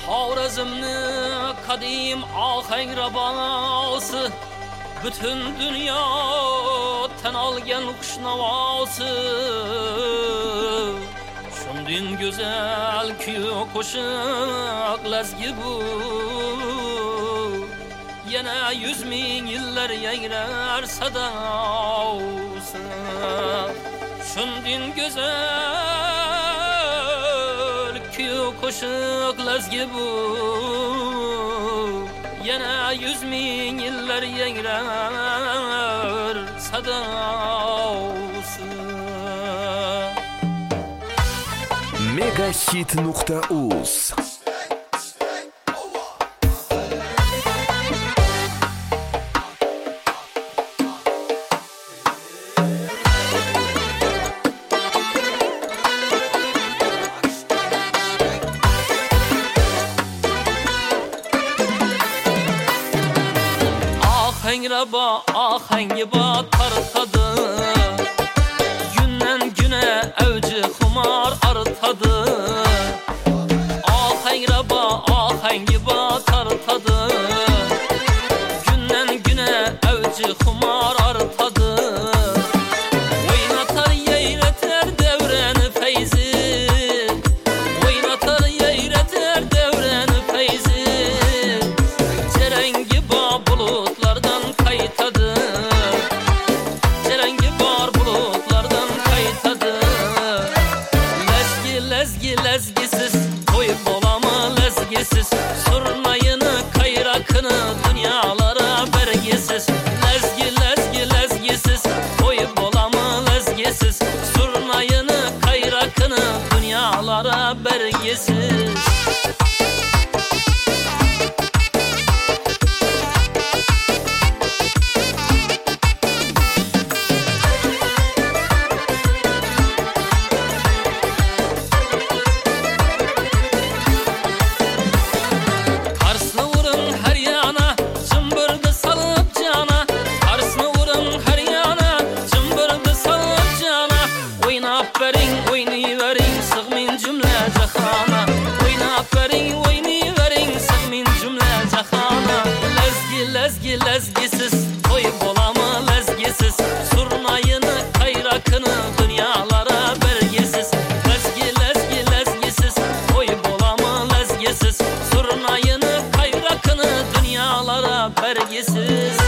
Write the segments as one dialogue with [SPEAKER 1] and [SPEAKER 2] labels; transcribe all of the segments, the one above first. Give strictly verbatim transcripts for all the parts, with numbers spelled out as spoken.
[SPEAKER 1] Xorazmni qadim ohangrabasi, bütün dünya tan olgan qushnovosi. Shundan go'zal kuy qo'shiq lazgi bu, yana yüz ming yillar yayrar sadosi. Shundan go'zal kuy qo'shiq lazgi bu, yana yüz ming yillar yayrar sadosi.
[SPEAKER 2] Megahit nuqta uz
[SPEAKER 1] Ahengraba ahengi ba tartadı, günden güne evci humar artadı. Ahengraba ahengi ba tartadı, günden güne evci humar artadı. Oynatar yeyreter devreni feyzi, oynatar yeyreter devreni feyzi. Cerengi ba bulutlardan kaytadı, cerengi bar bulutlardan kaytadı. Lezgi lezgi lezgisiz koyup olamı lezgisiz, surnayını kayrakını dünyalara bergisiz. Lezgi lezgi lezgisiz koyup olamı lezgisiz, surnayını kayrakını dünyalara bergisiz. Verin oyni verin sığmin cümle cahana, oynap verin oyni verin sığmin cümle cahana. Lezgi lezgi lezgisiz koyup olamı lezgisiz, surnayını kayrakını dünyalara bergisiz. Lezgi lezgi lezgisiz koyup olamı lezgisiz, surnayını kayrakını dünyalara bergisiz.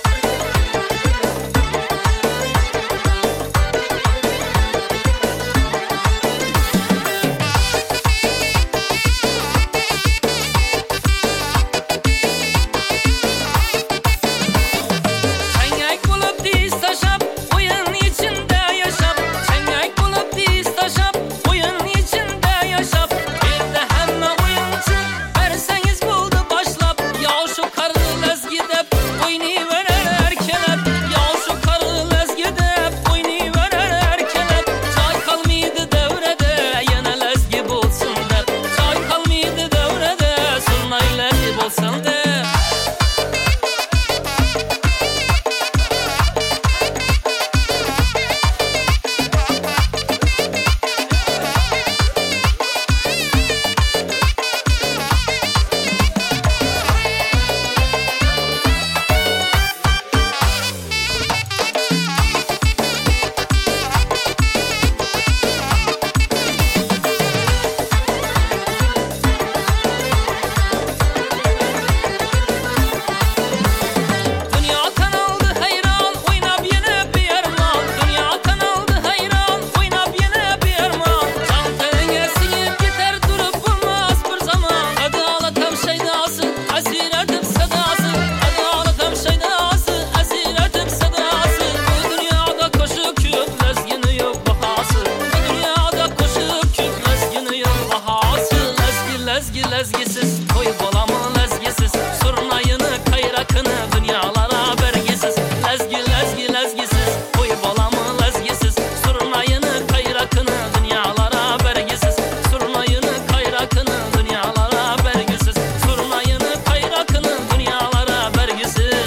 [SPEAKER 1] Lezgi lezgisiz koyup olamı lezgisiz, surnayını kayrakını dünyalara bergisiz. Lezgi lezgi lezgisiz koyup olamı lezgisiz, surnayını kayrakını dünyalara bergisiz. Surnayını kayrakını dünyalara bergisiz, surnayını kayrakını dünyalara bergisiz.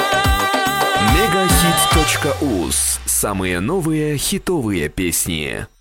[SPEAKER 2] Megahit точка уз. Самые новые хитовые песни.